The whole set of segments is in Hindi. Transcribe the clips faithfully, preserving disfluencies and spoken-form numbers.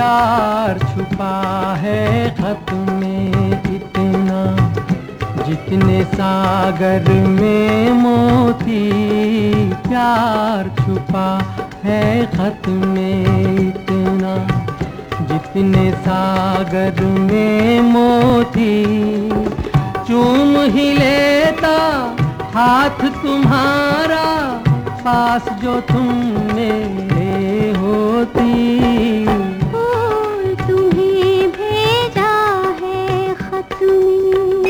प्यार छुपा है खत में इतना, जितने सागर में मोती। प्यार छुपा है खत में इतना, जितने सागर में मोती। चूम ही लेता हाथ तुम्हारा, पास जो तुम मेरे होती। फूल तुम्हें भेजा है खत में।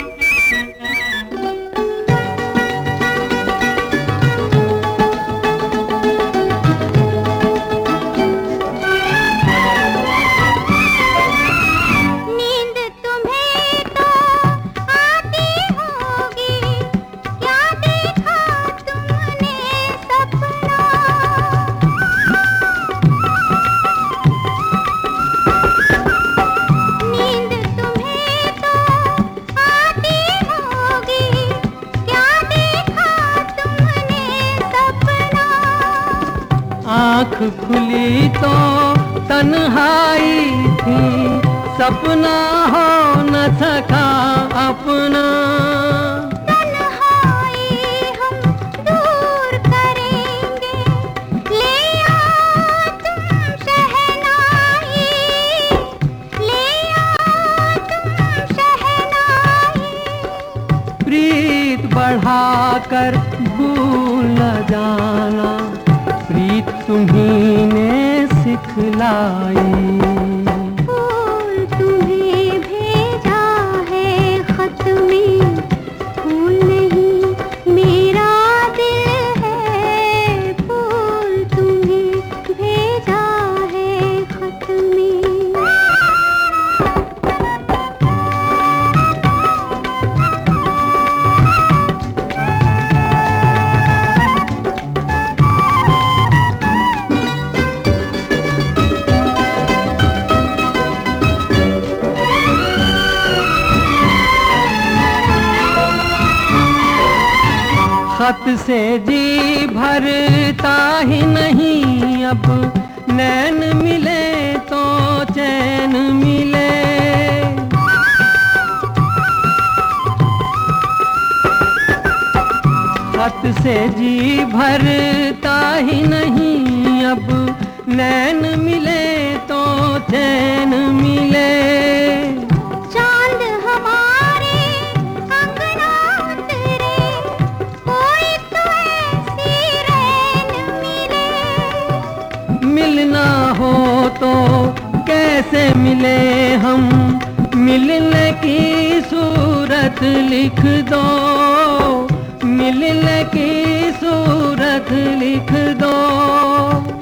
आँख खुली तो तन्हाई थी, सपना हो न सका अपना। तन्हाई हम दूर करेंगे, ले आओ तुम शहनाई, ले आओ तुम शहनाई। प्रीत बढ़ाकर भूल न जाना, प्रीत तुम्ही ने सिखलाई। फूल तुम्हें भेजा है खत में, फूल नहीं मेरा दिल है। फूल तुम्हें भेजा है खत में। खत से जी भरता ही नहीं अब, नैन मिले तो चैन मिले। खत से जी भरता ही नहीं अब, नैन मिले तो चैन मिले। मिलना हो तो कैसे मिले हम, मिलने की सूरत लिख दो, मिलने की सूरत लिख दो।